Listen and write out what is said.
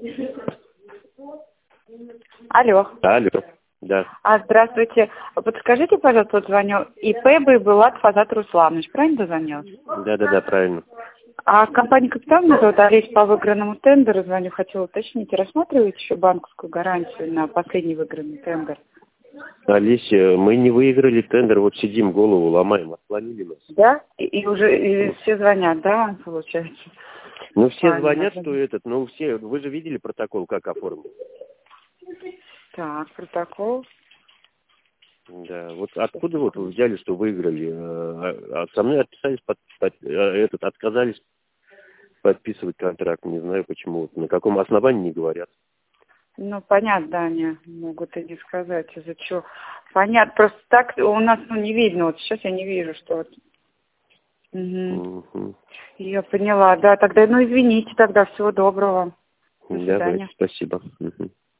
Алло. Алло, да. Здравствуйте. Подскажите, пожалуйста, вот звоню. ИП Байбулат Фазат Русланович, правильно дозвонилась? Да, правильно. А компания «Капитал», меня зовут Олеся, по выигранному тендеру звоню. Хотела уточнить, рассматриваете еще банковскую гарантию на последний выигранный тендер? Олеся, мы не выиграли тендер, вот сидим, голову ломаем, отклонили нас. Да? И уже все звонят, да, получается? Ну, все Правильно, звонят, да. что все, вы же видели протокол, как оформлен? Так, протокол. Да, вот откуда вот вы взяли, что выиграли? Со мной отписались, отказались подписывать контракт, не знаю почему, на каком основании не говорят. Ну, понятно, да, они могут и не сказать, из-за чего. Понятно, просто так у нас не видно, вот сейчас я не вижу, что вот. Угу. Я поняла, да, тогда, извините тогда, всего доброго. До свидания. Давайте, спасибо. Угу.